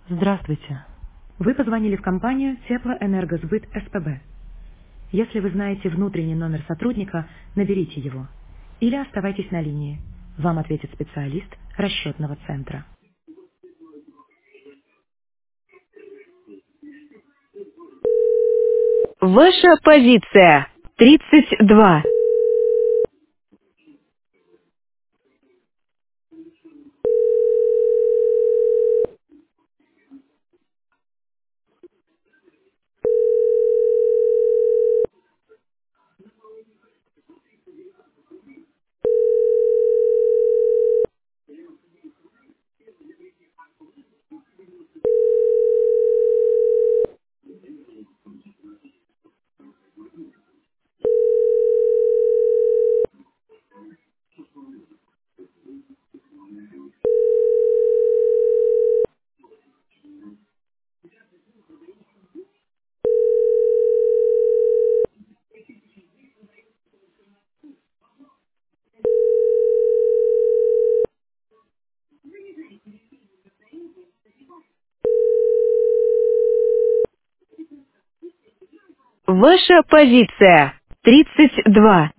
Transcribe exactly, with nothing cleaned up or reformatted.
Здравствуйте. Вы позвонили в компанию Теплоэнергосбыт СПБ. Если вы знаете внутренний номер сотрудника, наберите его. Или оставайтесь на линии. Вам ответит специалист расчетного центра. Ваша позиция. тридцать два. Ваша позиция. тридцать два.